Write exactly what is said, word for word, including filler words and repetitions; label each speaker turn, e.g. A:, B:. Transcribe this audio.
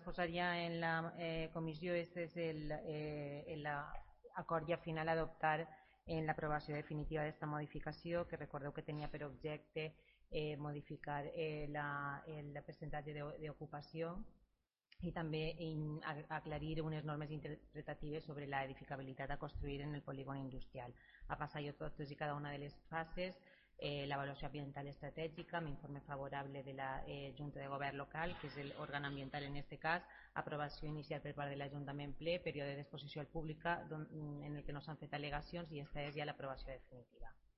A: posaria en la eh, comissió és, és el, eh, l'acord ja final a adoptar en l'aprovació definitiva d'aquesta modificació, que recordeu que tenia per objecte eh, modificar eh, la, el percentatge d'ocupació i també aclarir unes normes interpretatives sobre l'edificabilitat a construir en el polígon industrial. Ha passat totes i cada una de les fases, eh, l'avaluació ambiental estratègica, amb informe favorable de la eh, Junta de Govern local, que és l'òrgan ambiental en aquest cas, aprovació inicial per part de l'Ajuntament ple, període d'exposició pública en el que no s'han fet al·legacions i aquesta és ja l'aprovació definitiva.